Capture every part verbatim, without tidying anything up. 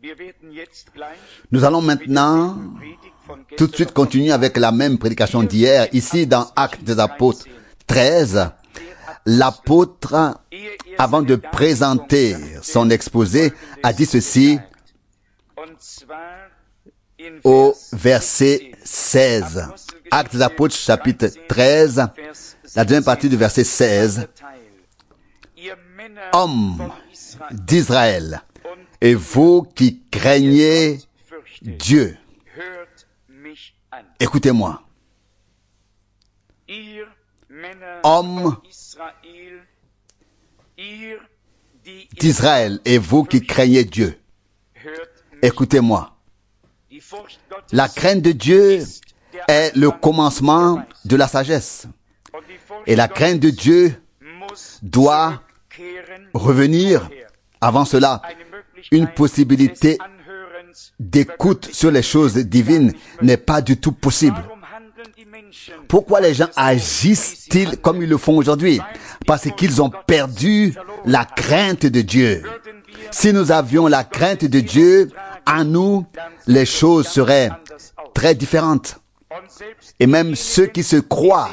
Nous allons maintenant tout de suite continuer avec la même prédication d'hier. Ici, dans Actes des Apôtres treize, l'apôtre, avant de présenter son exposé, a dit ceci au verset seize. Actes des Apôtres, chapitre treize, la deuxième partie du verset seize. Hommes d'Israël, et vous qui craignez Dieu, écoutez-moi. Hommes d'Israël, et vous qui craignez Dieu, écoutez-moi. La crainte de Dieu est le commencement de la sagesse. Et la crainte de Dieu doit revenir. Avant cela, une possibilité d'écoute sur les choses divines n'est pas du tout possible. Pourquoi les gens agissent-ils comme ils le font aujourd'hui? Parce qu'ils ont perdu la crainte de Dieu. Si nous avions la crainte de Dieu, en nous, les choses seraient très différentes. Et même ceux qui se croient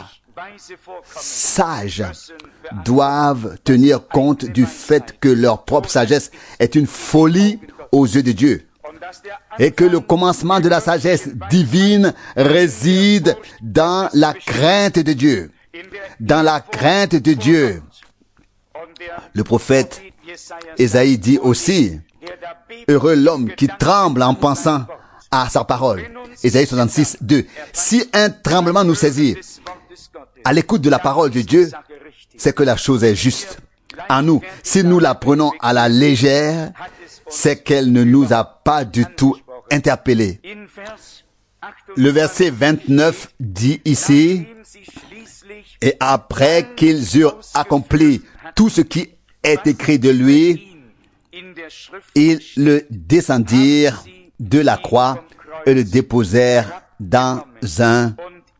sages doivent tenir compte du fait que leur propre sagesse est une folie aux yeux de Dieu. Et que le commencement de la sagesse divine réside dans la crainte de Dieu. Dans la crainte de Dieu. Le prophète Ésaïe dit aussi, heureux l'homme qui tremble en pensant à sa parole. Ésaïe soixante-six, deux. Si un tremblement nous saisit à l'écoute de la parole de Dieu, c'est que la chose est juste. En nous, si nous la prenons à la légère, c'est qu'elle ne nous a pas du tout interpellés. Le verset vingt-neuf dit ici, et après qu'ils eurent accompli tout ce qui est écrit de lui, ils le descendirent de la croix et le déposèrent dans un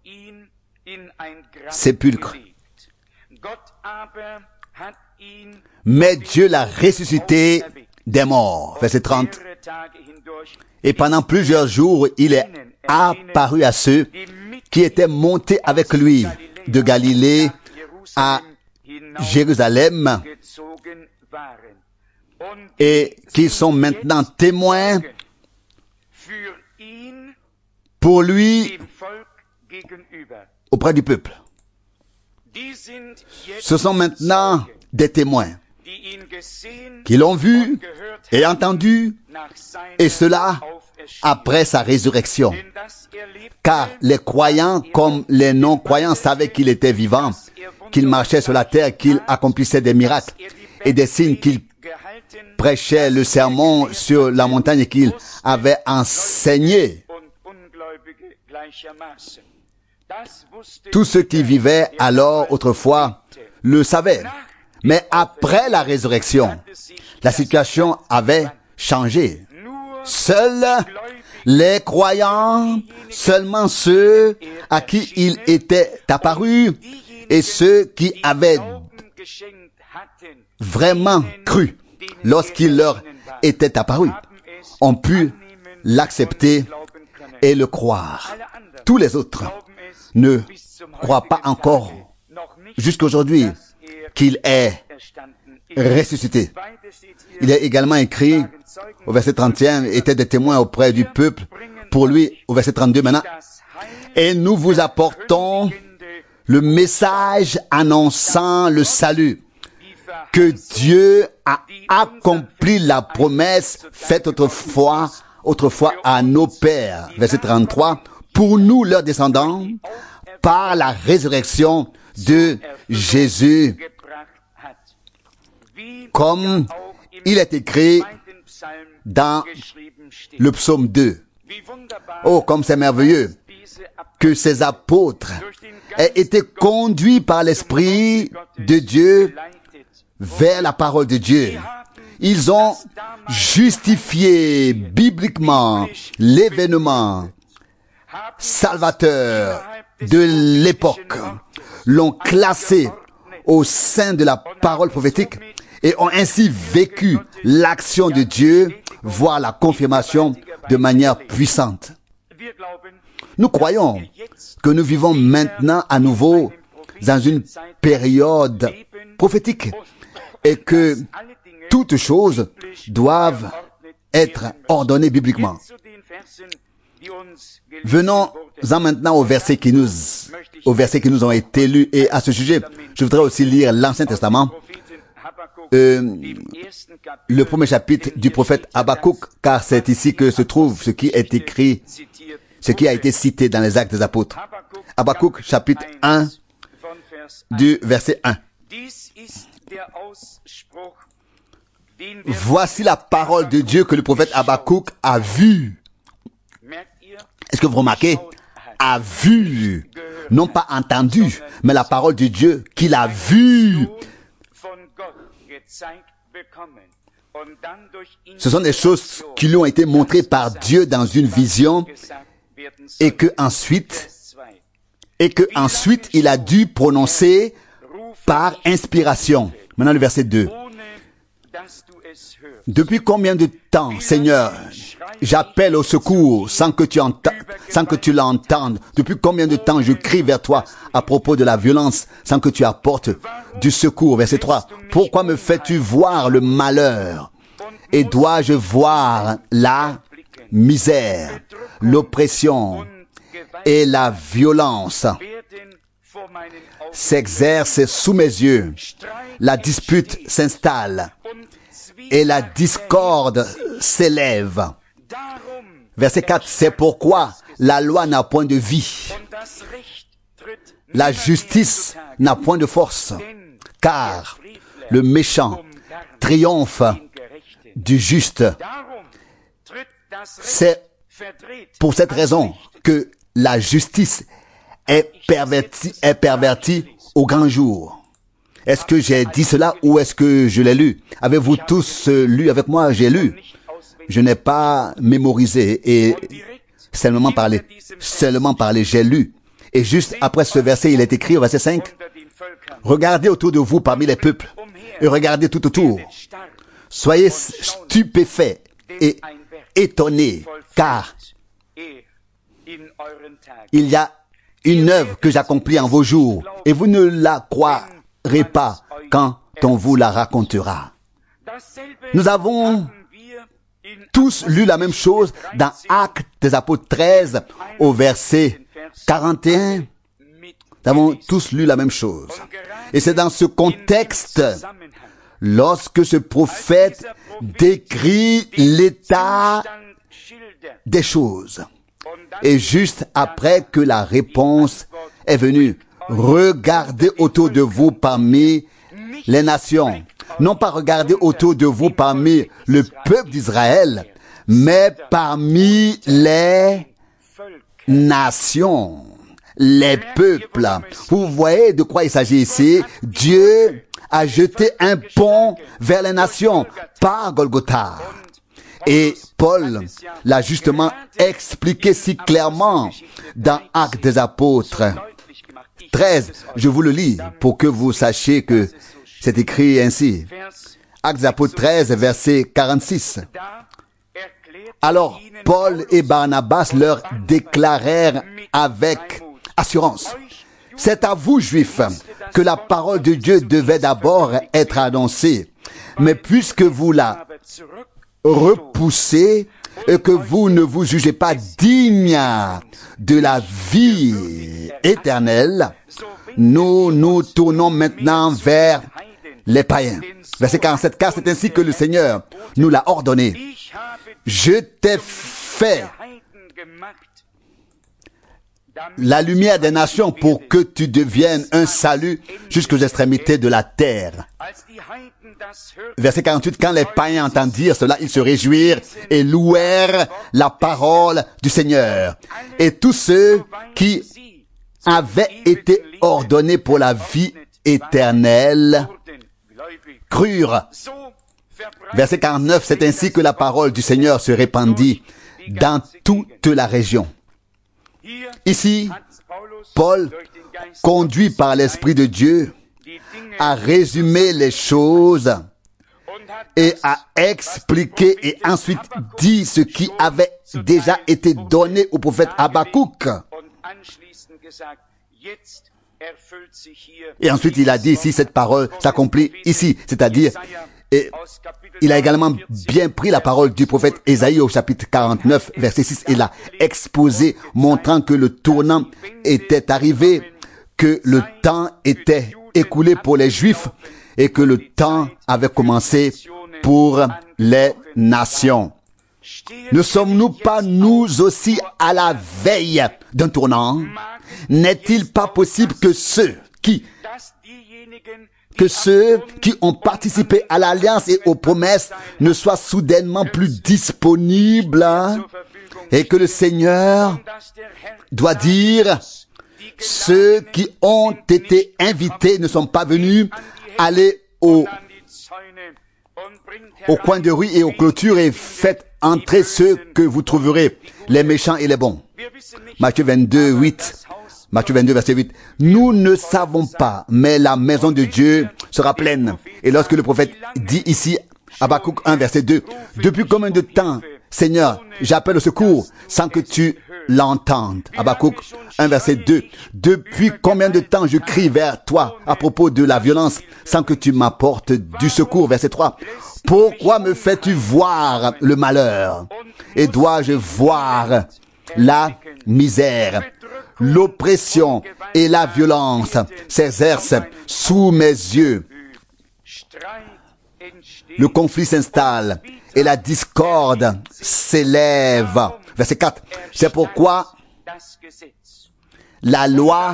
sépulcre. Mais Dieu l'a ressuscité des morts. Verset trente. Et pendant plusieurs jours, il est apparu à ceux qui étaient montés avec lui de Galilée à Jérusalem et qui sont maintenant témoins pour lui auprès du peuple. Ce sont maintenant des témoins qui l'ont vu et entendu, et cela après sa résurrection. Car les croyants comme les non-croyants savaient qu'il était vivant, qu'il marchait sur la terre, qu'il accomplissait des miracles et des signes, qu'il prêchait le sermon sur la montagne et qu'il avait enseigné. Tous ceux qui vivaient alors autrefois le savaient. Mais après la résurrection, la situation avait changé. Seuls les croyants, seulement ceux à qui il était apparu et ceux qui avaient vraiment cru lorsqu'il leur était apparu, ont pu l'accepter et le croire. Tous les autres ne croient pas encore jusqu'aujourd'hui qu'il est ressuscité. Il est également écrit au verset trente et un, était des témoins auprès du peuple pour lui, au verset trente-deux maintenant. Et nous vous apportons le message annonçant le salut, que Dieu a accompli la promesse faite autrefois, autrefois à nos pères. Verset trente-trois, pour nous leurs descendants, par la résurrection de Jésus, comme il est écrit dans le psaume deux. Oh, comme c'est merveilleux que ces apôtres aient été conduits par l'Esprit de Dieu vers la parole de Dieu. Ils ont justifié bibliquement l'événement salvateur de l'époque, l'ont classé au sein de la parole prophétique et ont ainsi vécu l'action de Dieu, voire la confirmation de manière puissante. Nous croyons que nous vivons maintenant à nouveau dans une période prophétique et que toutes choses doivent être ordonnées bibliquement. Venons-en maintenant au verset qui nous, au verset qui nous ont été lus. Et à ce sujet, je voudrais aussi lire l'Ancien Testament, euh, le premier chapitre du prophète Habakkuk, car c'est ici que se trouve ce qui est écrit, ce qui a été cité dans les Actes des Apôtres. Habakkuk, chapitre un, du verset un. Voici la parole de Dieu que le prophète Habakkuk a vue. Est-ce que vous remarquez? A vu, non pas entendu, mais la parole de Dieu qu'il a vue. Ce sont des choses qui lui ont été montrées par Dieu dans une vision et que ensuite, et que ensuite il a dû prononcer par inspiration. Maintenant le verset deux. Depuis combien de temps, Seigneur, j'appelle au secours sans que tu enta- sans que tu l'entendes? Depuis combien de temps je crie vers toi à propos de la violence sans que tu apportes du secours? Verset trois. Pourquoi me fais-tu voir le malheur? Et dois-je voir la misère, l'oppression et la violence s'exercent sous mes yeux? La dispute s'installe et la discorde s'élève. Verset quatre, c'est pourquoi la loi n'a point de vie, la justice n'a point de force, car le méchant triomphe du juste. C'est pour cette raison que la justice est pervertie, est pervertie au grand jour. Est-ce que j'ai dit cela ou est-ce que je l'ai lu? Avez-vous tous euh, lu avec moi? J'ai lu. Je n'ai pas mémorisé et seulement parlé. Seulement parlé. J'ai lu. Et juste après ce verset, il est écrit au verset cinq. Regardez autour de vous parmi les peuples et regardez tout autour. Soyez stupéfaits et étonnés car il y a une œuvre que j'accomplis en vos jours et vous ne la croirez pas quand on vous la racontera. Nous avons tous lu la même chose dans Actes des Apôtres treize au verset quarante et un. Nous avons tous lu la même chose. Et c'est dans ce contexte, lorsque ce prophète décrit l'état des choses. Et juste après que la réponse est venue, regardez autour de vous parmi les nations. Non pas regarder autour de vous parmi le peuple d'Israël, mais parmi les nations, les peuples. Vous voyez de quoi il s'agit ici? Dieu a jeté un pont vers les nations par Golgotha. Et Paul l'a justement expliqué si clairement dans Actes des Apôtres treize. Je vous le lis pour que vous sachiez que c'est écrit ainsi. Actes des Apôtres treize, verset quarante-six. Alors Paul et Barnabas leur déclarèrent avec assurance: c'est à vous, Juifs, que la parole de Dieu devait d'abord être annoncée. Mais puisque vous la repoussez et que vous ne vous jugez pas digne de la vie éternelle, nous nous tournons maintenant vers les païens. Verset quarante-sept, car c'est ainsi que le Seigneur nous l'a ordonné. Je t'ai fait la lumière des nations pour que tu deviennes un salut jusqu'aux extrémités de la terre. Verset quarante-huit, quand les païens entendirent cela, ils se réjouirent et louèrent la parole du Seigneur. Et tous ceux qui avaient été ordonnés pour la vie éternelle crurent. Verset quarante-neuf, c'est ainsi que la parole du Seigneur se répandit dans toute la région. Ici, Paul, conduit par l'Esprit de Dieu, a résumé les choses et a expliqué et ensuite dit ce qui avait déjà été donné au prophète Habakkuk. Et ensuite il a dit ici, cette parole s'accomplit ici, c'est-à-dire, et il a également bien pris la parole du prophète Ésaïe au chapitre quarante-neuf, verset six, et l'a exposé, montrant que le tournant était arrivé, que le temps était écoulé pour les Juifs et que le temps avait commencé pour les nations. Ne sommes-nous pas nous aussi à la veille d'un tournant? N'est-il pas possible que ceux qui que ceux qui ont participé à l'alliance et aux promesses ne soient soudainement plus disponibles et que le Seigneur doit dire: ceux qui ont été invités ne sont pas venus, allez au, au coin de rue et aux clôtures et faites entrer ceux que vous trouverez, les méchants et les bons. Matthieu vingt-deux, huit. Matthieu vingt-deux, verset huit. Nous ne savons pas, mais la maison de Dieu sera pleine. Et lorsque le prophète dit ici, Habakkuk un, verset deux, depuis combien de temps, Seigneur, j'appelle au secours sans que tu l'entendes. Habakkuk un, verset deux. Depuis combien de temps je crie vers toi à propos de la violence sans que tu m'apportes du secours. Verset trois. Pourquoi me fais-tu voir le malheur et dois-je voir la misère? L'oppression et la violence s'exercent sous mes yeux. Le conflit s'installe et la discorde s'élève. Verset quatre. C'est pourquoi la loi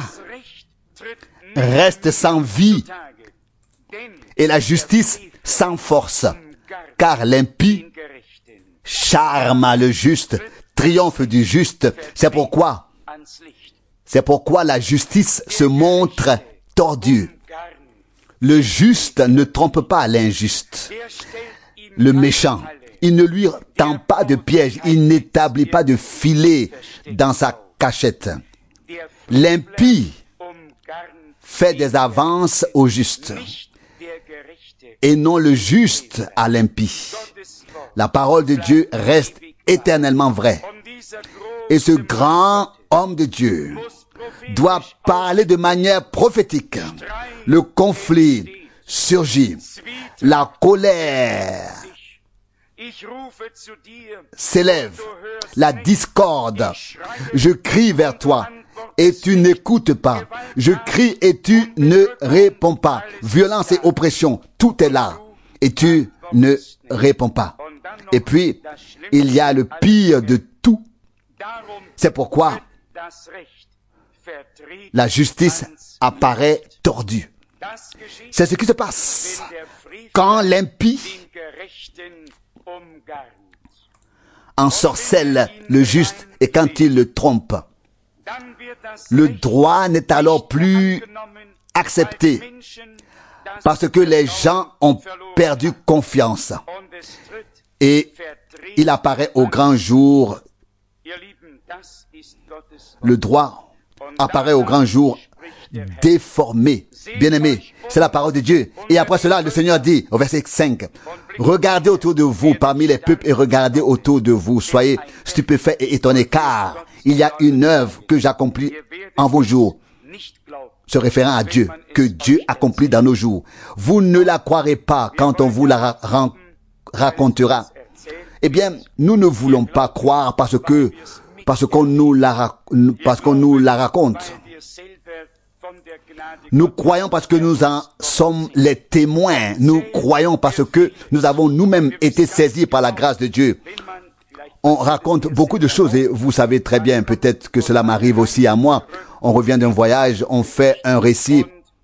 reste sans vie et la justice sans force, car l'impie charme le juste, triomphe du juste. C'est pourquoi C'est pourquoi la justice se montre tordue. Le juste ne trompe pas l'injuste. Le méchant, il ne lui tend pas de piège, il n'établit pas de filet dans sa cachette. L'impie fait des avances au juste, et non le juste à l'impie. La parole de Dieu reste éternellement vraie. Et ce grand homme de Dieu doit parler de manière prophétique. Le conflit surgit, la colère s'élève, la discorde. Je crie vers toi et tu n'écoutes pas. Je crie et tu ne réponds pas. Violence et oppression, tout est là et tu ne réponds pas. Et puis, il y a le pire de tout. C'est pourquoi la justice apparaît tordue. C'est ce qui se passe quand l'impie ensorcelle le juste et quand il le trompe. Le droit n'est alors plus accepté parce que les gens ont perdu confiance. Et il apparaît au grand jour. Le droit apparaît au grand jour déformé. Bien-aimé, c'est la parole de Dieu. Et après cela, le Seigneur dit au verset cinq, regardez autour de vous parmi les peuples et regardez autour de vous. Soyez stupéfaits et étonnés, car il y a une œuvre que j'accomplis en vos jours. Se référant à Dieu, que Dieu accomplit dans nos jours. Vous ne la croirez pas quand on vous la ra- racontera. Eh bien, nous ne voulons pas croire parce que parce qu'on nous la parce qu'on nous la raconte. Nous croyons parce que nous en sommes les témoins. Nous croyons parce que nous avons nous-mêmes été saisis par la grâce de Dieu. On raconte beaucoup de choses et vous savez très bien, peut-être que cela m'arrive aussi à moi. On revient d'un voyage, on fait un récit.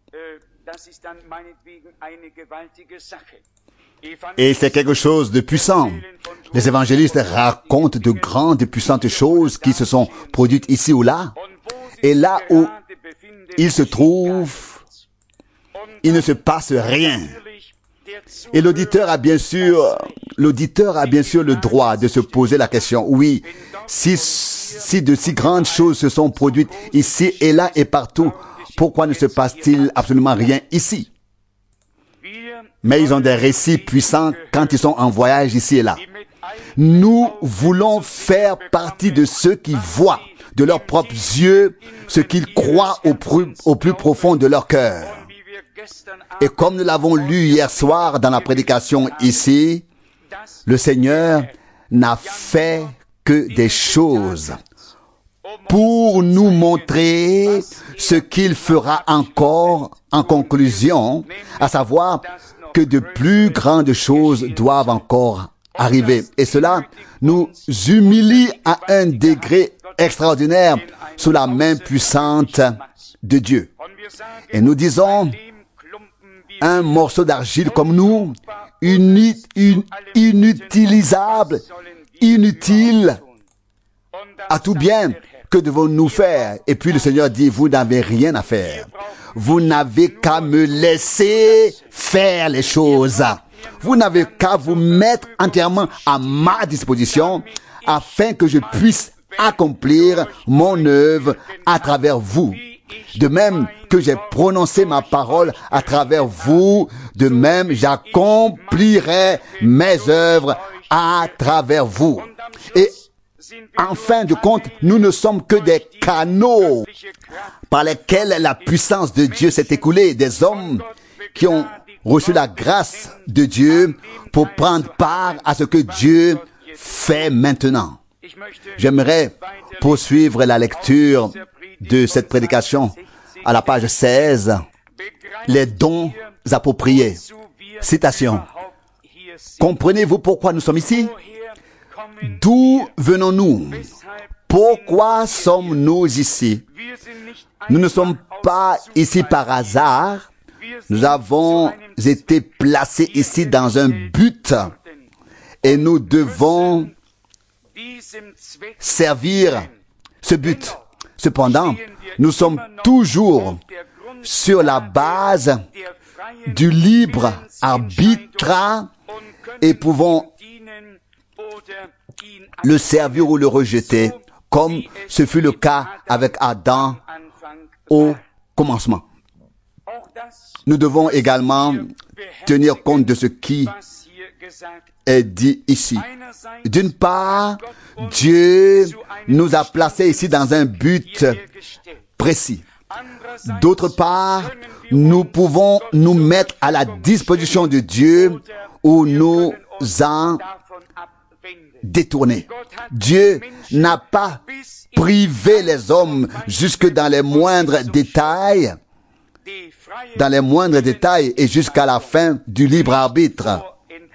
Et c'est quelque chose de puissant. Les évangélistes racontent de grandes et puissantes choses qui se sont produites ici ou là. Et là où ils se trouvent, il ne se passe rien. Et l'auditeur a bien sûr, l'auditeur a bien sûr le droit de se poser la question. Oui, si, si de si grandes choses se sont produites ici et là et partout, pourquoi ne se passe-t-il absolument rien ici? mais ils ont des récits puissants quand ils sont en voyage ici et là. Nous voulons faire partie de ceux qui voient de leurs propres yeux ce qu'ils croient au plus, au plus profond de leur cœur. Et comme nous l'avons lu hier soir dans la prédication ici, le Seigneur n'a fait que des choses pour nous montrer ce qu'il fera encore en conclusion, à savoir que de plus grandes choses doivent encore arriver. Et cela nous humilie à un degré extraordinaire sous la main puissante de Dieu. Et nous disons, un morceau d'argile comme nous, uni- in- inutilisable, inutile à tout bien, que devons-nous faire? Et puis le Seigneur dit, vous n'avez rien à faire. Vous n'avez qu'à me laisser faire les choses. Vous n'avez qu'à vous mettre entièrement à ma disposition afin que je puisse accomplir mon œuvre à travers vous. De même que j'ai prononcé ma parole à travers vous, de même j'accomplirai mes œuvres à travers vous. Et en fin de compte, nous ne sommes que des canaux par lesquels la puissance de Dieu s'est écoulée, des hommes qui ont reçu la grâce de Dieu pour prendre part à ce que Dieu fait maintenant. J'aimerais poursuivre la lecture de cette prédication à la page seize, les dons appropriés. Citation. Comprenez-vous pourquoi nous sommes ici? D'où venons-nous? Pourquoi sommes-nous ici? Nous ne sommes pas ici par hasard. Nous avons été placés ici dans un but et nous devons servir ce but. Cependant, nous sommes toujours sur la base du libre arbitre et pouvons le servir ou le rejeter, comme ce fut le cas avec Adam au commencement. Nous devons également tenir compte de ce qui est dit ici. D'une part, Dieu nous a placés ici dans un but précis. D'autre part, nous pouvons nous mettre à la disposition de Dieu ou nous en détourner. Dieu n'a pas privé les hommes jusque dans les moindres détails, dans les moindres détails et jusqu'à la fin du libre arbitre.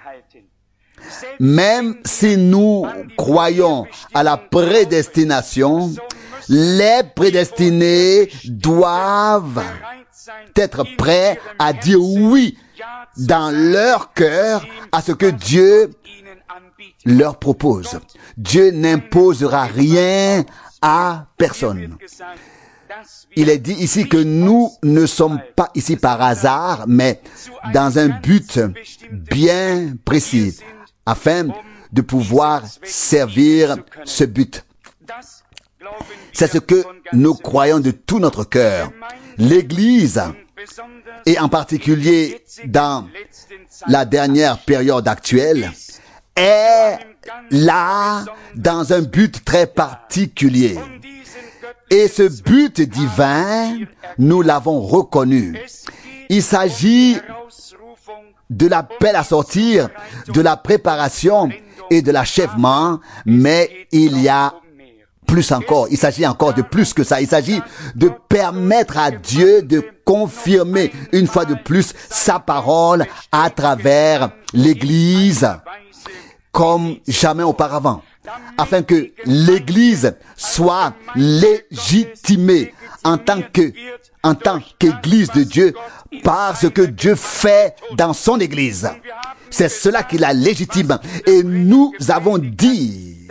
Même si nous croyons à la prédestination, les prédestinés doivent être prêts à dire oui dans leur cœur à ce que Dieu leur propose. Dieu n'imposera rien à personne. Il est dit ici que nous ne sommes pas ici par hasard, mais dans un but bien précis, afin de pouvoir servir ce but. C'est ce que nous croyons de tout notre cœur. L'Église, et en particulier dans la dernière période actuelle, est là dans un but très particulier. Et ce but divin, nous l'avons reconnu. Il s'agit de l'appel à sortir, de la préparation et de l'achèvement, mais il y a plus encore. Il s'agit encore de plus que ça. Il s'agit de permettre à Dieu de confirmer une fois de plus sa parole à travers l'Église comme jamais auparavant, afin que l'Église soit légitimée en tant que, en tant qu'Église de Dieu par ce que Dieu fait dans son Église. C'est cela qui la légitime. Et nous avons dit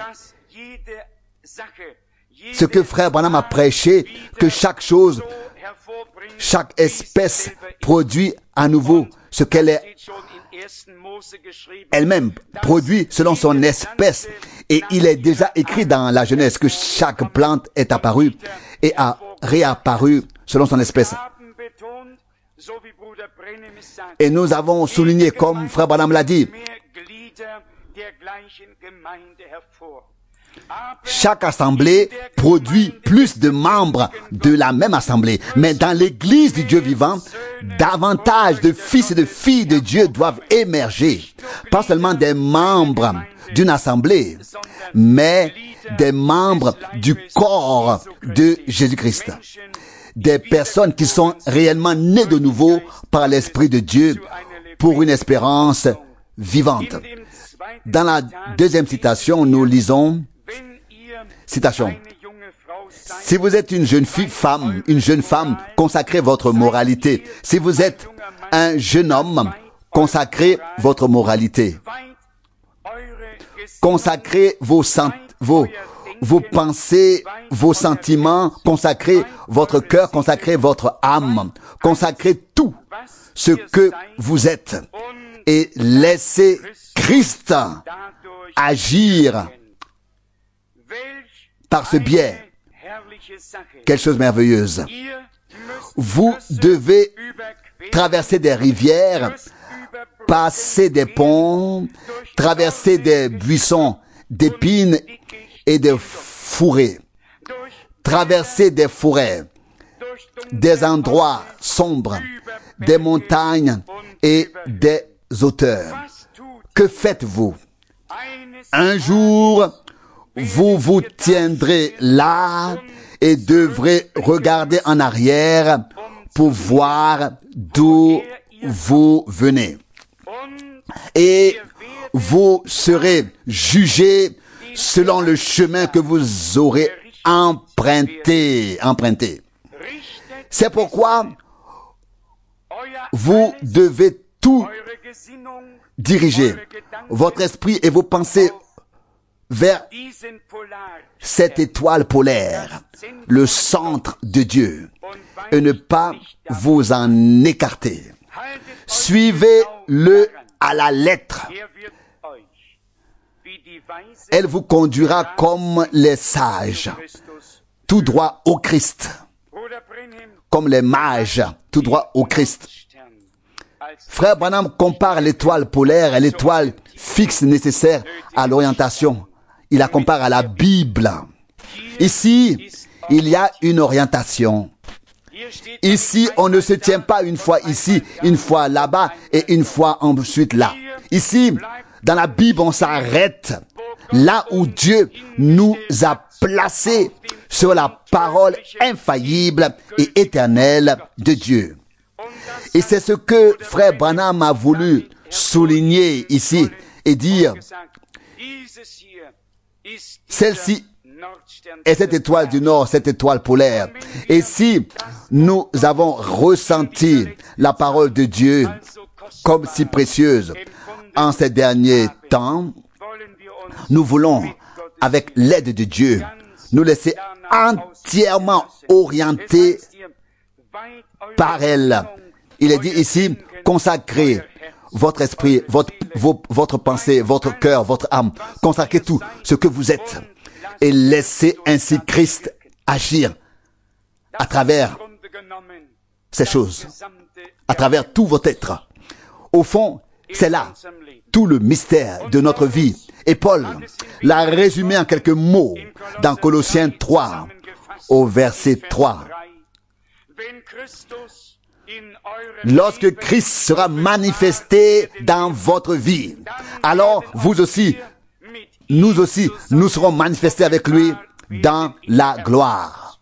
ce que frère Branham a prêché, que chaque chose, chaque espèce produit à nouveau ce qu'elle est elle-même, produit selon son espèce. Et il est déjà écrit dans la Genèse que chaque plante est apparue et a réapparu selon son espèce. Et nous avons souligné, comme Frère Branham l'a dit, chaque assemblée produit plus de membres de la même assemblée. Mais dans l'église du Dieu vivant, davantage de fils et de filles de Dieu doivent émerger. Pas seulement des membres d'une assemblée, mais des membres du corps de Jésus-Christ. Des personnes qui sont réellement nées de nouveau par l'Esprit de Dieu pour une espérance vivante. Dans la deuxième citation, nous lisons, citation, « Si vous êtes une jeune fille, femme, une jeune femme, consacrez votre moralité. Si vous êtes un jeune homme, consacrez votre moralité. Consacrez vos, vos, vos pensées, vos sentiments, consacrez votre cœur, consacrez votre âme, consacrez tout ce que vous êtes et laissez Christ agir par ce biais. Quelle chose merveilleuse. Vous devez traverser des rivières, passer des ponts, traverser des buissons d'épines et de fourrés, traverser des forêts, des endroits sombres, des montagnes et des hauteurs. Que faites-vous? Un jour, vous vous tiendrez là et devrez regarder en arrière pour voir d'où vous venez. Et vous serez jugés selon le chemin que vous aurez emprunté. emprunté. C'est pourquoi vous devez tout diriger, votre esprit et vos pensées vers cette étoile polaire, le centre de Dieu, et ne pas vous en écarter. Suivez-le à la lettre. Elle vous conduira comme les sages, tout droit au Christ, comme les mages, tout droit au Christ. Frère Branham compare l'étoile polaire à l'étoile fixe nécessaire à l'orientation. Il la compare à la Bible. Ici, il y a une orientation. Ici, on ne se tient pas une fois ici, une fois là-bas et une fois ensuite là. Ici, dans la Bible, on s'arrête là où Dieu nous a placés sur la parole infaillible et éternelle de Dieu. Et c'est ce que Frère Branham a voulu souligner ici et dire, celle-ci est cette étoile du Nord, cette étoile polaire. Et si nous avons ressenti la parole de Dieu comme si précieuse en ces derniers temps, nous voulons, avec l'aide de Dieu, nous laisser entièrement orienter par elle. Il est dit ici, consacrez votre esprit, votre, vos, votre pensée, votre cœur, votre âme. Consacrez tout ce que vous êtes et laissez ainsi Christ agir à travers ces choses, à travers tout votre être. Au fond, c'est là tout le mystère de notre vie. Et Paul l'a résumé en quelques mots dans Colossiens trois, au verset trois. Lorsque Christ sera manifesté dans votre vie, alors vous aussi, nous aussi, nous serons manifestés avec lui dans la gloire.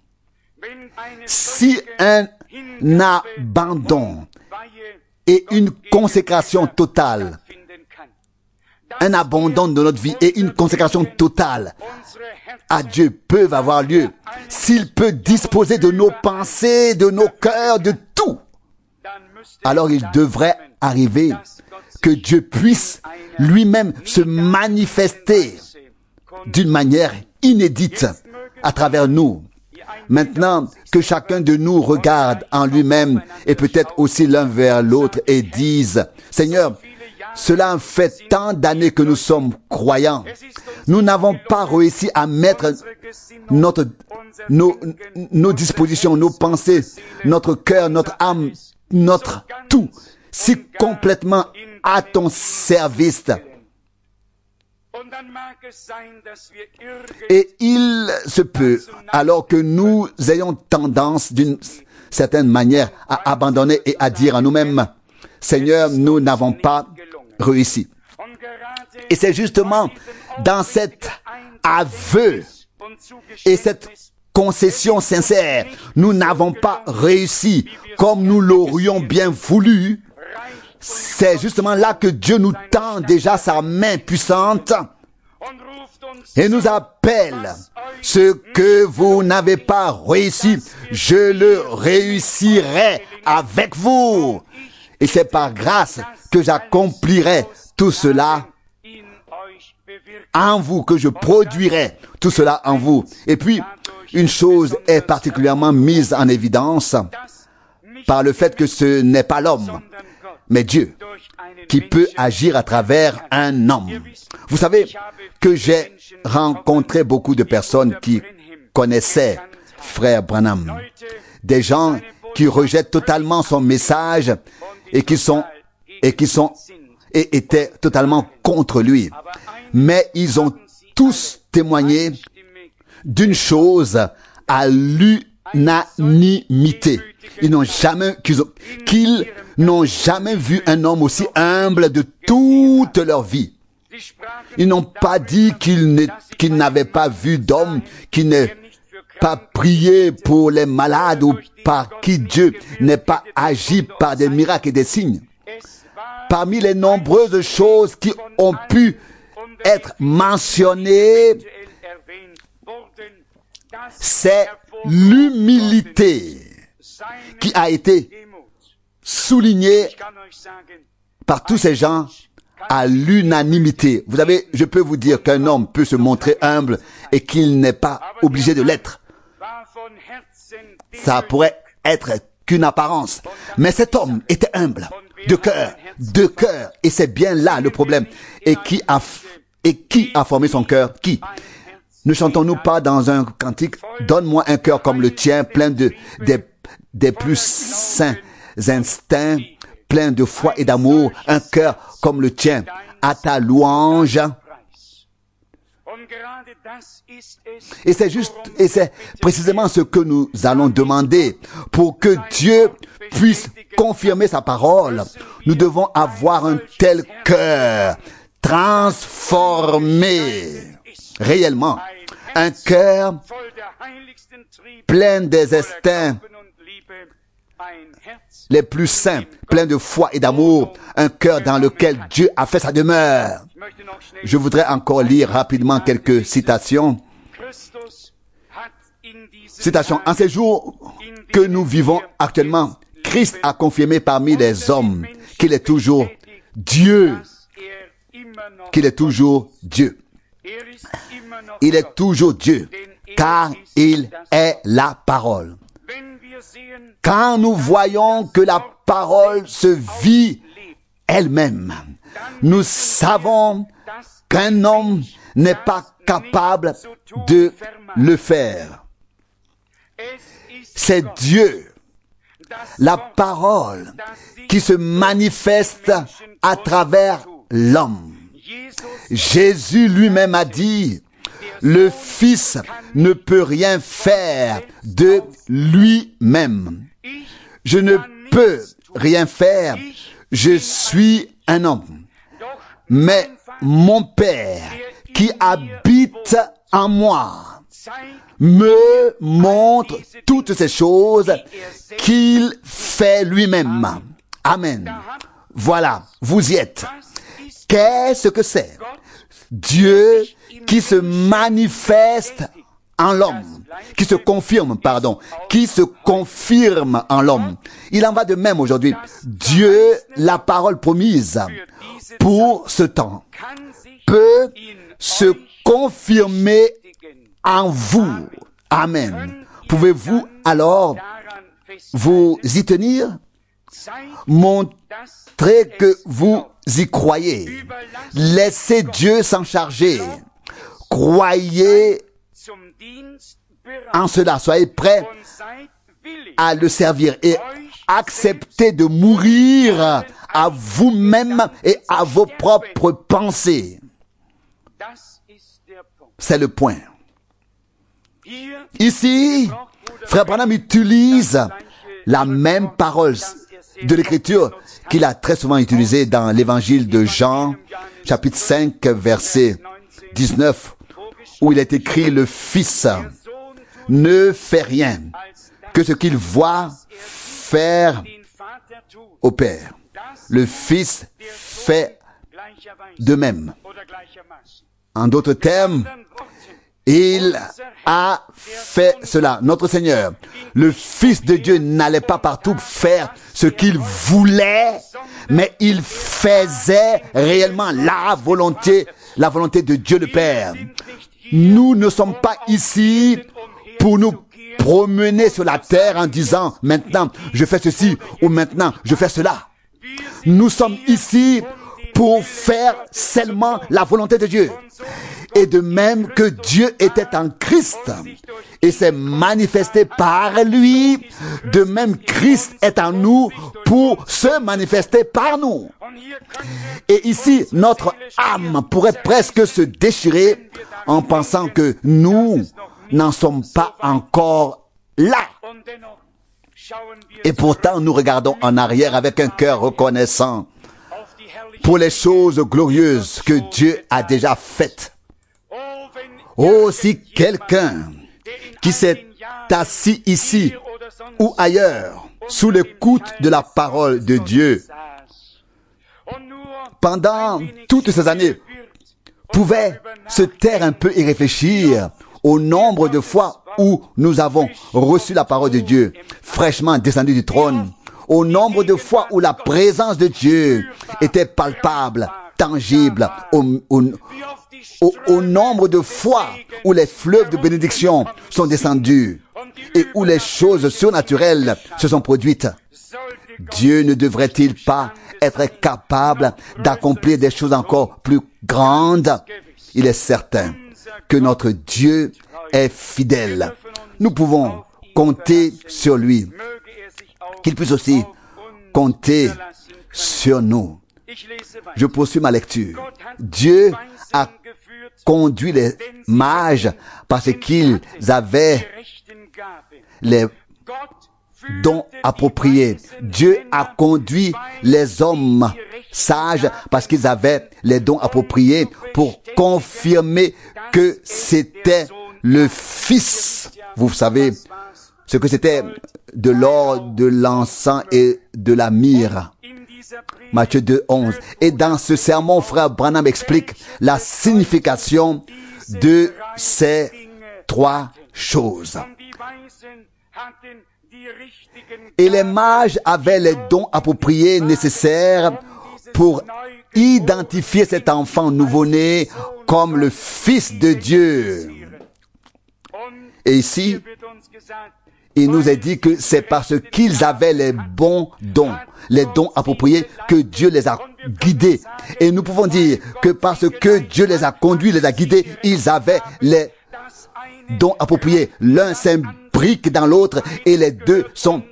Si un abandon et une consécration totale, un abandon de notre vie et une consécration totale à Dieu peuvent avoir lieu, s'il peut disposer de nos pensées, de nos cœurs, de tout, alors il devrait arriver que Dieu puisse lui-même se manifester d'une manière inédite à travers nous. Maintenant que chacun de nous regarde en lui-même et peut-être aussi l'un vers l'autre et dise, Seigneur, cela fait tant d'années que nous sommes croyants. Nous n'avons pas réussi à mettre notre, nos, nos dispositions, nos pensées, notre cœur, notre âme, notre tout, si complètement à ton service. Et il se peut, alors que nous ayons tendance d'une certaine manière à abandonner et à dire à nous-mêmes, Seigneur, nous n'avons pas réussi. Et c'est justement dans cet aveu et cette concession sincère, nous n'avons pas réussi comme nous l'aurions bien voulu. C'est justement là que Dieu nous tend déjà sa main puissante et nous appelle. Ce que vous n'avez pas réussi, je le réussirai avec vous. Et c'est par grâce que j'accomplirai tout cela en vous, que je produirai tout cela en vous. Et puis, une chose est particulièrement mise en évidence par le fait que ce n'est pas l'homme, mais Dieu qui peut agir à travers un homme. Vous savez que j'ai rencontré beaucoup de personnes qui connaissaient Frère Branham, des gens qui rejettent totalement son message et qui sont et qui sont et étaient totalement contre lui. Mais ils ont tous témoigné d'une chose à l'unanimité. Ils n'ont jamais, qu'ils, ont, qu'ils n'ont jamais vu un homme aussi humble de toute leur vie. Ils n'ont pas dit qu'ils, qu'ils n'avaient pas vu d'homme qui n'ait pas prié pour les malades ou par qui Dieu n'ait pas agi par des miracles et des signes. Parmi les nombreuses choses qui ont pu être mentionnées, c'est l'humilité qui a été soulignée par tous ces gens à l'unanimité. Vous savez, je peux vous dire qu'un homme peut se montrer humble et qu'il n'est pas obligé de l'être. Ça pourrait être qu'une apparence. Mais cet homme était humble, de cœur, de cœur. Et c'est bien là le problème. Et qui a, et qui a formé son cœur? Qui? Ne chantons-nous pas dans un cantique, donne-moi un cœur comme le tien, plein de, des, des plus saints instincts, plein de foi et d'amour, un cœur comme le tien, à ta louange. Et c'est juste, et c'est précisément ce que nous allons demander pour que Dieu puisse confirmer sa parole. Nous devons avoir un tel cœur transformé réellement. Un cœur plein des instincts les plus saints, plein de foi et d'amour, un cœur dans lequel Dieu a fait sa demeure. Je voudrais encore lire rapidement quelques citations. Citation. En ces jours que nous vivons actuellement, Christ a confirmé parmi les hommes qu'il est toujours Dieu. Qu'il est toujours Dieu. Il est toujours Dieu, car il est la parole. Quand nous voyons que la parole se vit elle-même, nous savons qu'un homme n'est pas capable de le faire. C'est Dieu, la parole, qui se manifeste à travers l'homme. Jésus lui-même a dit, le Fils ne peut rien faire de lui-même. Je ne peux rien faire, je suis un homme. Mais mon Père qui habite en moi me montre toutes ces choses qu'il fait lui-même. Amen. Voilà, vous y êtes. Qu'est-ce que c'est? Dieu qui se manifeste en l'homme, qui se confirme, pardon, qui se confirme en l'homme. Il en va de même aujourd'hui. Dieu, la parole promise pour ce temps, peut se confirmer en vous. Amen. Pouvez-vous alors vous y tenir? Montrez que vous y croyez. Laissez Dieu s'en charger. Croyez en cela. Soyez prêts à le servir et acceptez de mourir à vous-même et à vos propres pensées. C'est le point. Ici, Frère Branham utilise la même parole de l'Écriture qu'il a très souvent utilisée dans l'Évangile de Jean, chapitre cinq, verset dix-neuf, où il est écrit: le Fils ne fait rien que ce qu'il voit faire au Père. Le Fils fait de même. En d'autres termes, il a fait cela. Notre Seigneur, le Fils de Dieu, n'allait pas partout faire ce qu'il voulait, mais il faisait réellement la volonté, la volonté de Dieu le Père. Nous ne sommes pas ici pour nous promener sur la terre en disant maintenant je fais ceci ou maintenant je fais cela. Nous sommes ici pour faire seulement la volonté de Dieu. Et de même que Dieu était en Christ et s'est manifesté par lui, de même Christ est en nous pour se manifester par nous. Et ici, notre âme pourrait presque se déchirer en pensant que nous n'en sommes pas encore là. Et pourtant, nous regardons en arrière avec un cœur reconnaissant pour les choses glorieuses que Dieu a déjà faites. Oh, si quelqu'un qui s'est assis ici ou ailleurs sous l'écoute de la parole de Dieu pendant toutes ces années pouvait se taire un peu et réfléchir au nombre de fois où nous avons reçu la parole de Dieu fraîchement descendue du trône, au nombre de fois où la présence de Dieu était palpable, tangible, au, au, au, au nombre de fois où les fleuves de bénédiction sont descendus et où les choses surnaturelles se sont produites. Dieu ne devrait-il pas être capable d'accomplir des choses encore plus grandes? Il est certain que notre Dieu est fidèle. Nous pouvons compter sur lui, qu'il puisse aussi compter sur nous. Je poursuis ma lecture. Dieu a conduit les mages parce qu'ils avaient les dons appropriés. Dieu a conduit les hommes sages parce qu'ils avaient les dons appropriés pour confirmer que c'était le Fils. Vous savez ce que c'était de l'or, de l'encens et de la myrrhe. Matthieu deux, onze. Et dans ce sermon, frère Branham explique la signification de ces trois choses. Et les mages avaient les dons appropriés nécessaires pour identifier cet enfant nouveau-né comme le Fils de Dieu. Et ici, il nous est dit que c'est parce qu'ils avaient les bons dons, les dons appropriés, que Dieu les a guidés. Et nous pouvons dire que parce que Dieu les a conduits, les a guidés, ils avaient les dons appropriés. L'un s'imbrique dans l'autre et les deux sont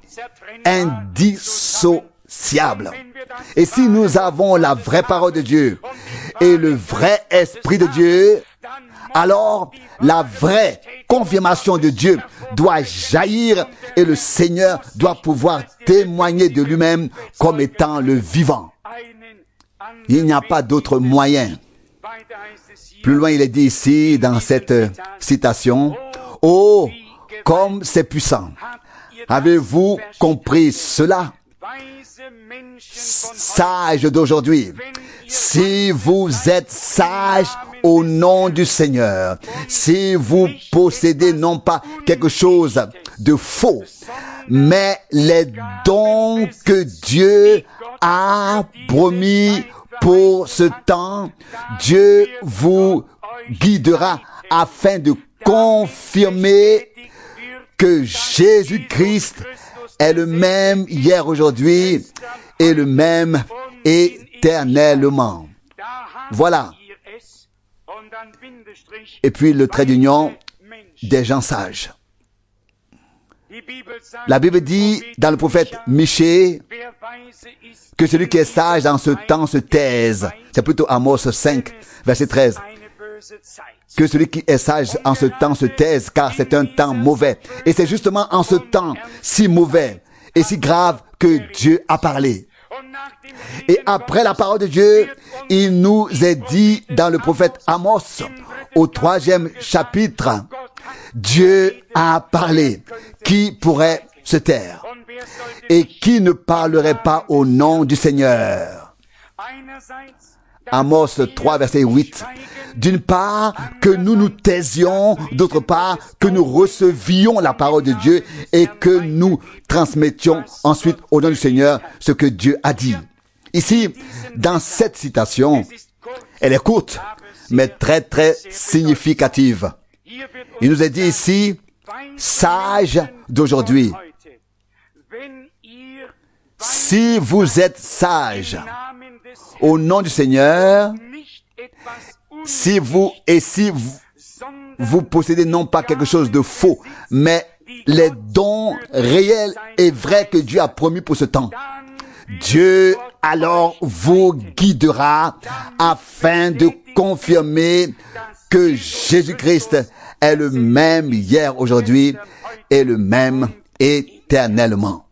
indissociables. Et si nous avons la vraie parole de Dieu et le vrai Esprit de Dieu, alors la vraie confirmation de Dieu doit jaillir et le Seigneur doit pouvoir témoigner de lui-même comme étant le vivant. Il n'y a pas d'autre moyen. Plus loin, il est dit ici, dans cette citation, « Oh, comme c'est puissant! Avez-vous compris cela? Sages d'aujourd'hui, si vous êtes sages au nom du Seigneur, si vous possédez non pas quelque chose de faux, mais les dons que Dieu a promis pour ce temps, Dieu vous guidera afin de confirmer que Jésus-Christ est le même hier, aujourd'hui et le même éternellement. Voilà. Et puis le trait d'union des gens sages. La Bible dit dans le prophète Michée que celui qui est sage dans ce temps se taise. C'est plutôt Amos cinq, verset treize. Que celui qui est sage en ce temps se taise, car c'est un temps mauvais. Et c'est justement en ce temps si mauvais et si grave que Dieu a parlé. Et après la parole de Dieu, il nous est dit dans le prophète Amos, au troisième chapitre, Dieu a parlé. Qui pourrait se taire? Et qui ne parlerait pas au nom du Seigneur? Amos trois, verset huit. D'une part, que nous nous taisions, d'autre part, que nous recevions la parole de Dieu et que nous transmettions ensuite au nom du Seigneur ce que Dieu a dit. Ici, dans cette citation, elle est courte, mais très très significative. Il nous est dit ici, sage d'aujourd'hui. Si vous êtes sage au nom du Seigneur, si vous et si vous, vous possédez non pas quelque chose de faux, mais les dons réels et vrais que Dieu a promis pour ce temps, Dieu alors vous guidera afin de confirmer que Jésus-Christ est le même hier, aujourd'hui et le même éternellement.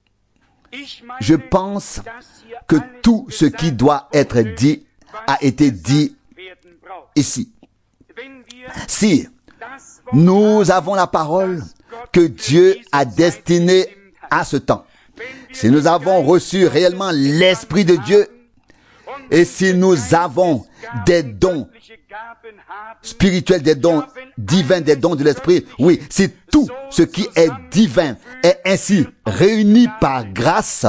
Je pense que tout ce qui doit être dit a été dit ici. Si nous avons la parole que Dieu a destinée à ce temps, si nous avons reçu réellement l'Esprit de Dieu, et si nous avons des dons spirituels, des dons divins, des dons de l'Esprit, oui, si tout ce qui est divin est ainsi réuni par grâce,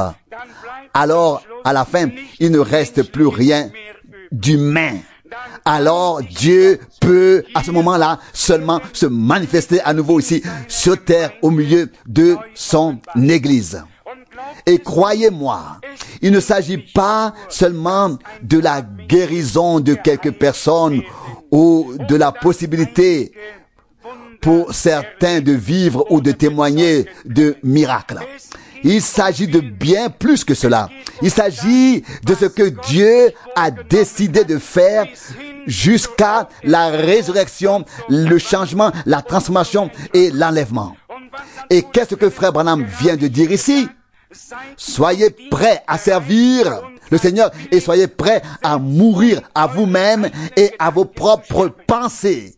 alors à la fin, il ne reste plus rien d'humain. Alors Dieu peut à ce moment-là seulement se manifester à nouveau ici sur terre au milieu de son Église. Et croyez-moi, il ne s'agit pas seulement de la guérison de quelques personnes ou de la possibilité pour certains de vivre ou de témoigner de miracles. Il s'agit de bien plus que cela. Il s'agit de ce que Dieu a décidé de faire jusqu'à la résurrection, le changement, la transformation et l'enlèvement. Et qu'est-ce que Frère Branham vient de dire ici? Soyez prêts à servir le Seigneur et soyez prêts à mourir à vous-même et à vos propres pensées.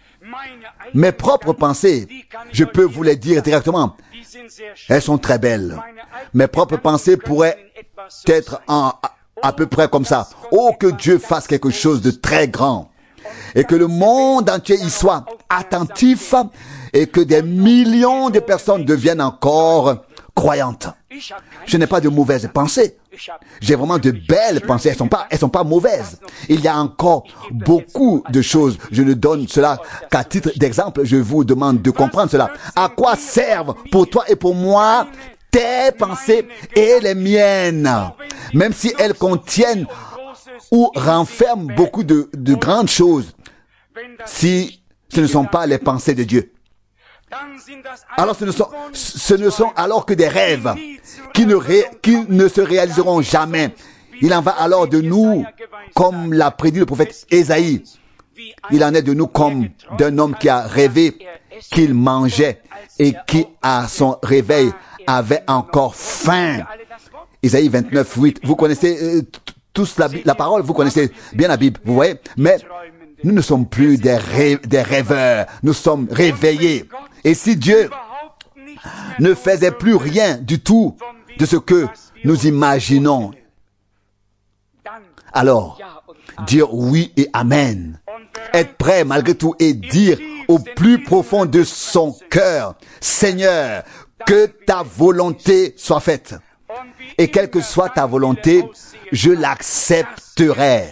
Mes propres pensées, je peux vous les dire directement, elles sont très belles. Mes propres pensées pourraient être en, à peu près comme ça. Oh, que Dieu fasse quelque chose de très grand et que le monde entier y soit attentif et que des millions de personnes deviennent encore croyantes. Je n'ai pas de mauvaises pensées. J'ai vraiment de belles pensées. Elles sont pas, elles sont pas mauvaises. Il y a encore beaucoup de choses. Je ne donne cela qu'à titre d'exemple. Je vous demande de comprendre cela. À quoi servent pour toi et pour moi tes pensées et les miennes, même si elles contiennent ou renferment beaucoup de, de grandes choses, si ce ne sont pas les pensées de Dieu. Alors ce ne sont, ce ne sont alors que des rêves qui ne, ré, qui ne se réaliseront jamais. Il en va alors de nous, comme l'a prédit le prophète Ésaïe. Il en est de nous comme d'un homme qui a rêvé qu'il mangeait et qui, à son réveil, avait encore faim. Ésaïe vingt-neuf, huit. Vous connaissez euh, tous la, la parole, vous connaissez bien la Bible, vous voyez. Mais nous ne sommes plus des, rêve, des rêveurs, nous sommes réveillés. Et si Dieu ne faisait plus rien du tout de ce que nous imaginons, alors dire oui et amen, être prêt malgré tout et dire au plus profond de son cœur, Seigneur, que ta volonté soit faite. Et quelle que soit ta volonté, je l'accepterai.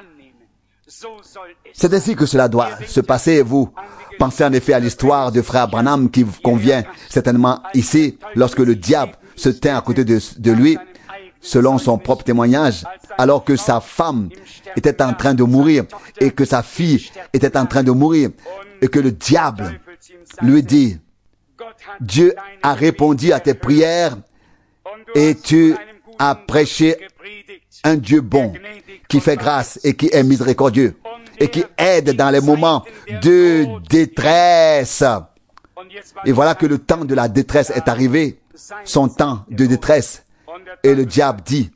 C'est ainsi que cela doit se passer. Vous pensez en effet à l'histoire de frère Branham qui vous convient certainement ici, lorsque le diable se tint à côté de, de lui, selon son propre témoignage, alors que sa femme était en train de mourir et que sa fille était en train de mourir et que le diable lui dit, Dieu a répondu à tes prières et tu as prêché un Dieu bon qui fait grâce et qui est miséricordieux et qui aide dans les moments de détresse. Et voilà que le temps de la détresse est arrivé, son temps de détresse. Et le diable dit,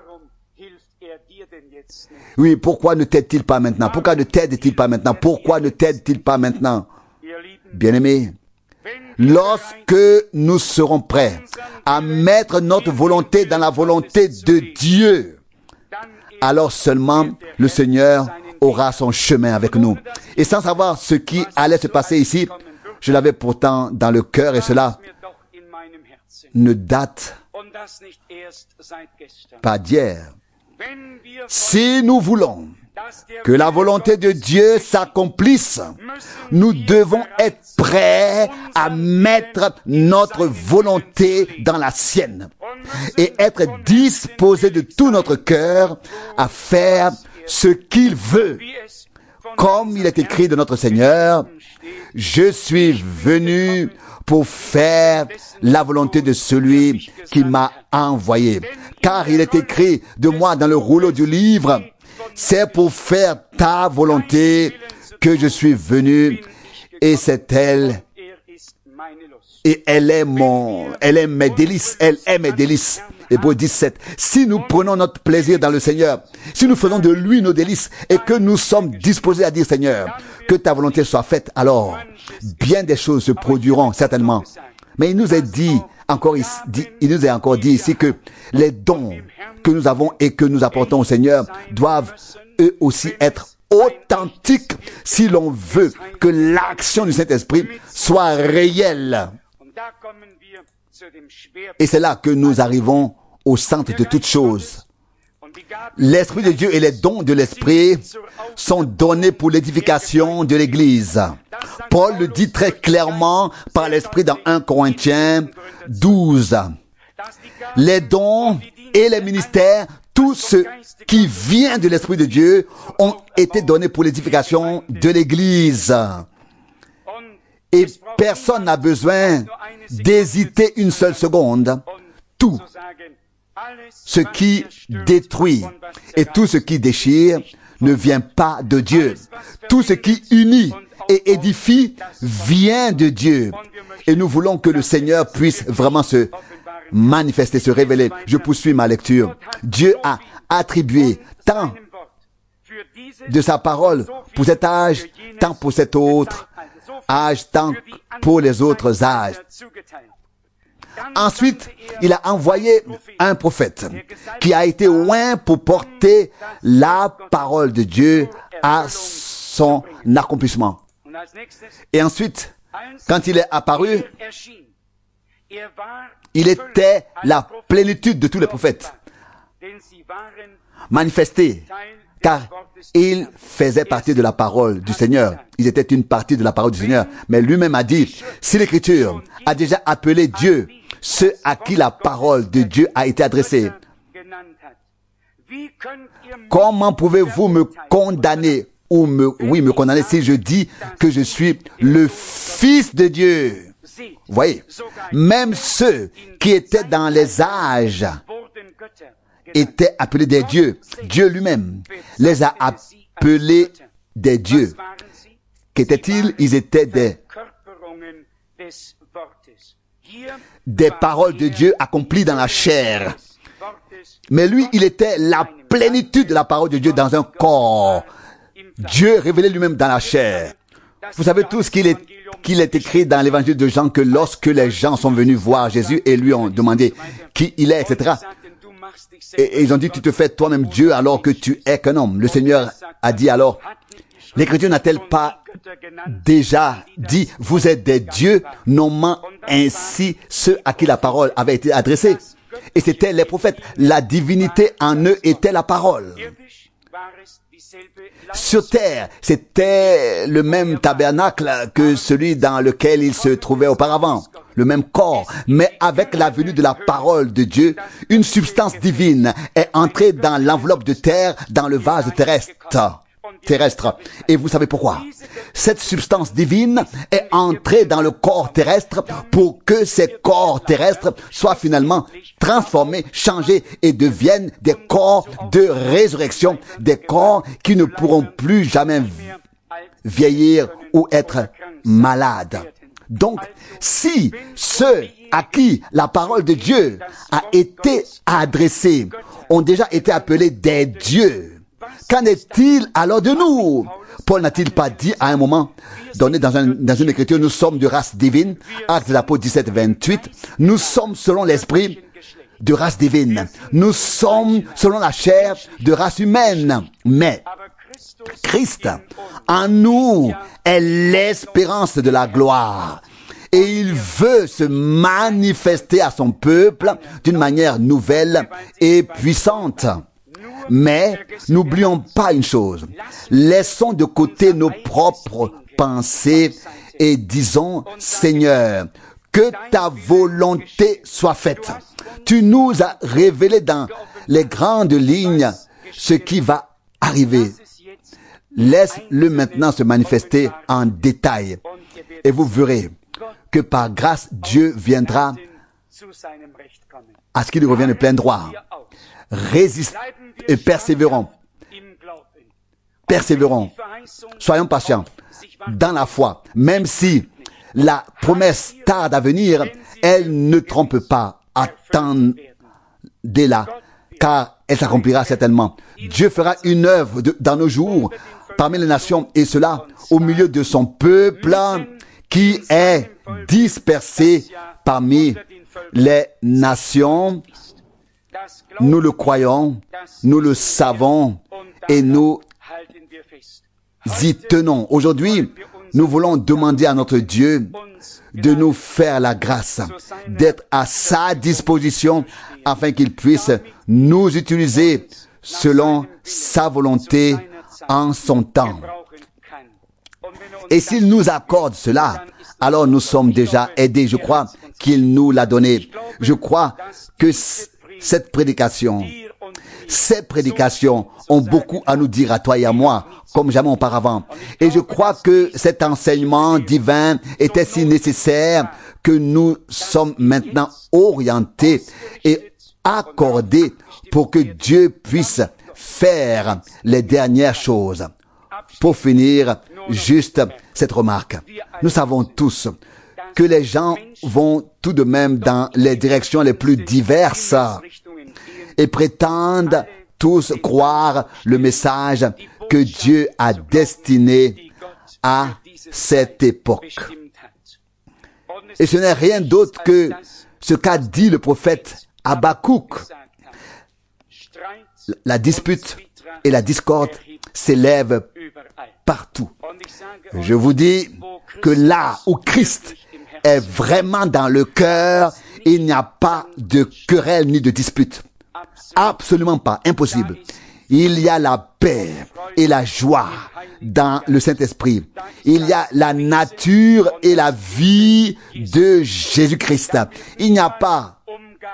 oui, pourquoi ne t'aide-t-il pas maintenant? Pourquoi ne t'aide-t-il pas maintenant? Pourquoi ne t'aide-t-il pas maintenant? Bien-aimés, lorsque nous serons prêts à mettre notre volonté dans la volonté de Dieu, alors seulement le Seigneur aura son chemin avec nous. Et sans savoir ce qui allait se passer ici, je l'avais pourtant dans le cœur et cela ne date pas d'hier. Si nous voulons que la volonté de Dieu s'accomplisse, nous devons être prêts à mettre notre volonté dans la sienne et être disposés de tout notre cœur à faire ce qu'il veut. Comme il est écrit de notre Seigneur, « Je suis venu pour faire la volonté de celui qui m'a envoyé. » Car il est écrit de moi dans le rouleau du livre, « C'est pour faire ta volonté que je suis venu, et c'est elle, et elle est mon, elle est mes délices, elle est mes délices. » Hébreux dix-sept. Si nous prenons notre plaisir dans le Seigneur, si nous faisons de lui nos délices et que nous sommes disposés à dire, Seigneur, que ta volonté soit faite, alors bien des choses se produiront certainement. Mais il nous est dit encore ici, il nous est encore dit ici que les dons que nous avons et que nous apportons au Seigneur doivent eux aussi être authentiques si l'on veut que l'action du Saint-Esprit soit réelle. Et c'est là que nous arrivons au centre de toutes choses. L'Esprit de Dieu et les dons de l'Esprit sont donnés pour l'édification de l'Église. Paul le dit très clairement par l'Esprit dans un Corinthiens douze. Les dons et les ministères, tout ce qui vient de l'Esprit de Dieu, ont été donnés pour l'édification de l'Église. Et personne n'a besoin d'hésiter une seule seconde. Tout ce qui détruit et tout ce qui déchire ne vient pas de Dieu. Tout ce qui unit et édifie vient de Dieu. Et nous voulons que le Seigneur puisse vraiment se manifester, se révéler. Je poursuis ma lecture. Dieu a attribué tant de sa parole pour cet âge, tant pour cet autre âge, tant pour les autres âges. Ensuite, il a envoyé un prophète qui a été oint pour porter la parole de Dieu à son accomplissement. Et ensuite, quand il est apparu, il était la plénitude de tous les prophètes, manifesté, car il faisait partie de la parole du Seigneur. Ils étaient une partie de la parole du Seigneur. Mais lui-même a dit, si l'Écriture a déjà appelé Dieu ceux à qui la parole de Dieu a été adressée, comment pouvez-vous me condamner ou me, oui, me condamner si je dis que je suis le Fils de Dieu? Vous voyez, même ceux qui étaient dans les âges étaient appelés des dieux. Dieu lui-même les a appelés des dieux. Qu'étaient-ils? Ils étaient des, des paroles de Dieu accomplies dans la chair. Mais lui, il était la plénitude de la parole de Dieu dans un corps. Dieu révélé lui-même dans la chair. Vous savez tous qu'il est, qu'il est écrit dans l'évangile de Jean que lorsque les gens sont venus voir Jésus et lui ont demandé qui il est, et cetera, Et, et ils ont dit, tu te fais toi-même Dieu alors que tu es qu'un homme. Le Seigneur a dit alors, l'Écriture n'a-t-elle pas déjà dit, vous êtes des dieux, nommant ainsi ceux à qui la parole avait été adressée? Et c'était les prophètes. La divinité en eux était la parole. Sur terre, c'était le même tabernacle que celui dans lequel il se trouvait auparavant, le même corps, mais avec la venue de la parole de Dieu, une substance divine est entrée dans l'enveloppe de terre, dans le vase terrestre. terrestre. Et vous savez pourquoi? Cette substance divine est entrée dans le corps terrestre pour que ces corps terrestres soient finalement transformés, changés et deviennent des corps de résurrection, des corps qui ne pourront plus jamais vieillir ou être malades. Donc, si ceux à qui la parole de Dieu a été adressée ont déjà été appelés des dieux, qu'en est-il alors de nous? Paul n'a-t-il pas dit à un moment donné dans, un, dans une écriture, nous sommes de race divine, Actes de l'Apôtre dix-sept, vingt-huit, nous sommes selon l'esprit de race divine, nous sommes selon la chair de race humaine, mais Christ en nous est l'espérance de la gloire. Et il veut se manifester à son peuple d'une manière nouvelle et puissante. Mais n'oublions pas une chose. Laissons de côté nos propres pensées et disons, Seigneur, que ta volonté soit faite. Tu nous as révélé dans les grandes lignes ce qui va arriver. Laisse-le maintenant se manifester en détail. Et vous verrez que par grâce, Dieu viendra à ce qu'il lui revient de plein droit. Résistons et persévérons. Persévérons. Soyons patients dans la foi. Même si la promesse tarde à venir, elle ne trompe pas. Attendez-la, car elle s'accomplira certainement. Dieu fera une œuvre de, dans nos jours parmi les nations, et cela au milieu de son peuple qui est dispersé parmi les nations. Nous le croyons, nous le savons et nous y tenons. Aujourd'hui, nous voulons demander à notre Dieu de nous faire la grâce, d'être à sa disposition afin qu'il puisse nous utiliser selon sa volonté en son temps. Et s'il nous accorde cela, alors nous sommes déjà aidés. Je crois qu'il nous l'a donné. Je crois que cette prédication, ces prédications ont beaucoup à nous dire à toi et à moi, comme jamais auparavant. Et je crois que cet enseignement divin était si nécessaire que nous sommes maintenant orientés et accordés pour que Dieu puisse faire les dernières choses. Pour finir, juste cette remarque. Nous savons tous que les gens vont tout de même dans les directions les plus diverses et prétendent tous croire le message que Dieu a destiné à cette époque. Et ce n'est rien d'autre que ce qu'a dit le prophète Habakkuk. La dispute et la discorde s'élèvent partout. Je vous dis que là où Christ est vraiment dans le cœur, il n'y a pas de querelle ni de dispute. Absolument pas, impossible. Il y a la paix et la joie dans le Saint-Esprit. Il y a la nature et la vie de Jésus-Christ. Il n'y a pas,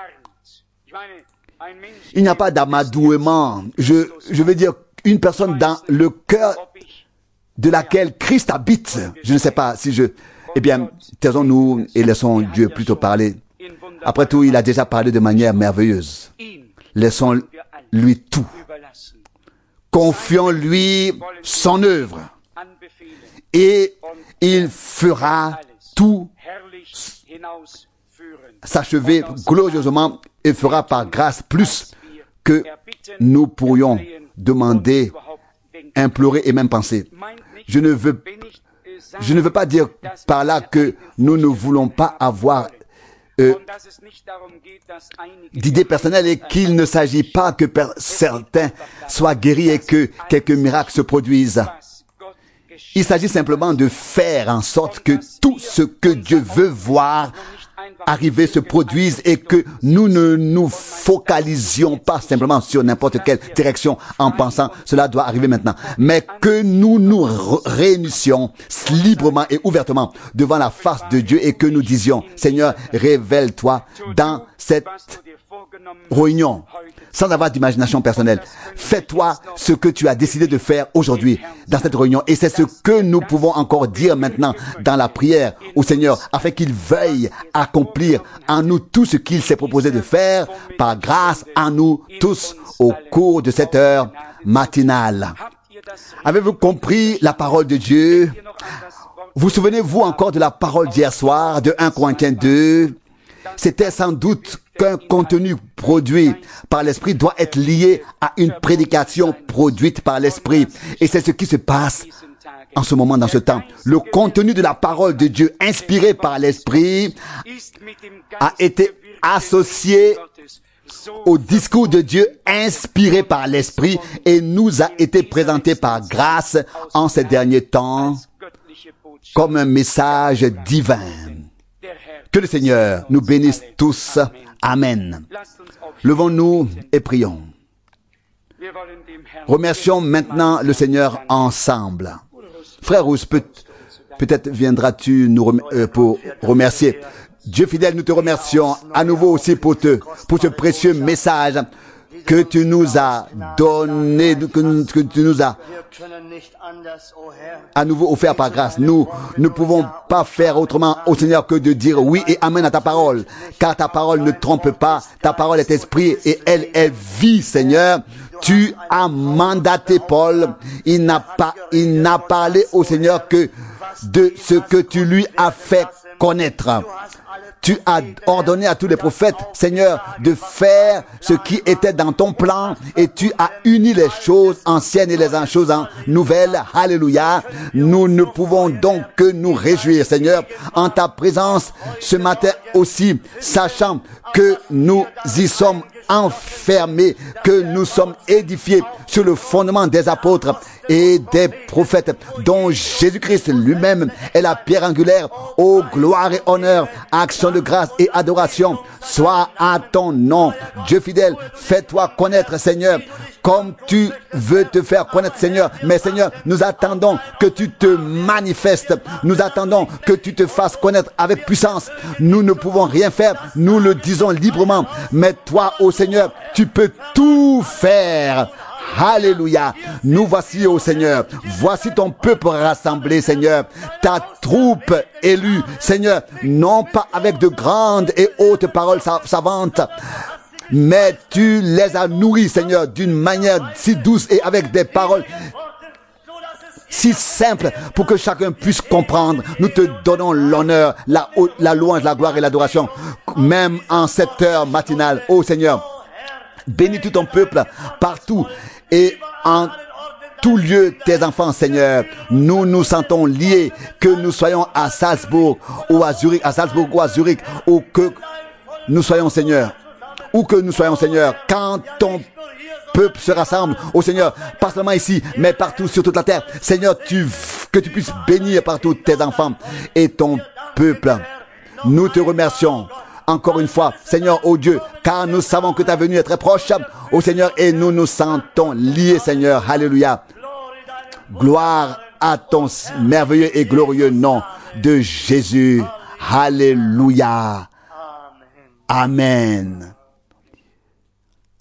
il n'y a pas d'amadouement. Je, je veux dire, une personne dans le cœur de laquelle Christ habite. Je ne sais pas si je... Eh bien, taisons-nous et laissons Dieu plutôt parler. Après tout, il a déjà parlé de manière merveilleuse. Laissons-lui tout. Confions-lui son œuvre. Et il fera tout s'achever glorieusement et fera par grâce plus que nous pourrions demander, implorer et même penser. Je ne veux, je ne veux pas dire par là que nous ne voulons pas avoir euh, d'idées personnelles et qu'il ne s'agit pas que per- certains soient guéris et que quelques miracles se produisent. Il s'agit simplement de faire en sorte que tout ce que Dieu veut voir arriver se produise et que nous ne nous focalisions pas simplement sur n'importe quelle direction en pensant cela doit arriver maintenant, mais que nous nous réunissions librement et ouvertement devant la face de Dieu et que nous disions, Seigneur, révèle-toi dans cette réunion, sans avoir d'imagination personnelle. Fais-toi ce que tu as décidé de faire aujourd'hui dans cette réunion. Et c'est ce que nous pouvons encore dire maintenant dans la prière au Seigneur, afin qu'il veuille accomplir en nous tout ce qu'il s'est proposé de faire, par grâce en nous tous, au cours de cette heure matinale. Avez-vous compris la parole de Dieu? Vous souvenez-vous encore de la parole d'hier soir, de un Corinthiens deux? C'était sans doute qu'un contenu produit par l'Esprit doit être lié à une prédication produite par l'Esprit. Et c'est ce qui se passe en ce moment, dans ce temps. Le contenu de la parole de Dieu inspiré par l'Esprit a été associé au discours de Dieu inspiré par l'Esprit et nous a été présenté par grâce en ces derniers temps comme un message divin. Que le Seigneur nous bénisse tous. Amen. Levons-nous et prions. Remercions maintenant le Seigneur ensemble. Frère Rousse, peut, peut-être viendras-tu nous rem- euh, pour remercier. Dieu fidèle, nous te remercions à nouveau aussi pour, te, pour ce précieux message que tu nous as donné, que, que tu nous as à nouveau offert par grâce. Nous ne pouvons pas faire autrement au Seigneur que de dire oui et amen à ta parole, car ta parole ne trompe pas, ta parole est esprit et elle est vie, Seigneur. Tu as mandaté Paul, il n'a pas, il n'a parlé au Seigneur que de ce que tu lui as fait connaître. Tu as ordonné à tous les prophètes, Seigneur, de faire ce qui était dans ton plan et tu as uni les choses anciennes et les choses en nouvelles. Alléluia. Nous ne pouvons donc que nous réjouir, Seigneur, en ta présence ce matin aussi, sachant que nous y sommes enfermés, que nous sommes édifiés sur le fondement des apôtres et des prophètes, dont Jésus-Christ lui-même est la pierre angulaire. Ô gloire et honneur, action de grâce et adoration, soit à ton nom. Dieu fidèle, fais-toi connaître, Seigneur, comme tu veux te faire connaître, Seigneur. Mais Seigneur, nous attendons que tu te manifestes. Nous attendons que tu te fasses connaître avec puissance. Nous ne pouvons rien faire, nous le disons librement. Mais toi, ô Seigneur, tu peux tout faire. Alléluia. Nous voici, ô Seigneur. Voici ton peuple rassemblé, Seigneur. Ta troupe élue, Seigneur. Non pas avec de grandes et hautes paroles savantes, mais tu les as nourris, Seigneur, d'une manière si douce et avec des paroles si simples pour que chacun puisse comprendre. Nous te donnons l'honneur, la, la louange, la gloire et l'adoration, même en cette heure matinale, ô Seigneur. Bénis tout ton peuple partout et en tout lieu tes enfants, Seigneur. Nous nous sentons liés, que nous soyons à Salzbourg ou à Zurich, à Salzbourg ou à Zurich, ou que nous soyons, Seigneur, où que nous soyons, Seigneur, quand ton peuple se rassemble, au Seigneur, pas seulement ici, mais partout sur toute la terre. Seigneur, tu, que tu puisses bénir partout tes enfants et ton peuple. Nous te remercions encore une fois, Seigneur, ô Dieu, car nous savons que ta venue est très proche, ô Seigneur, et nous nous sentons liés, Seigneur. Alléluia. Gloire à ton merveilleux et glorieux nom de Jésus. Alléluia. Amen.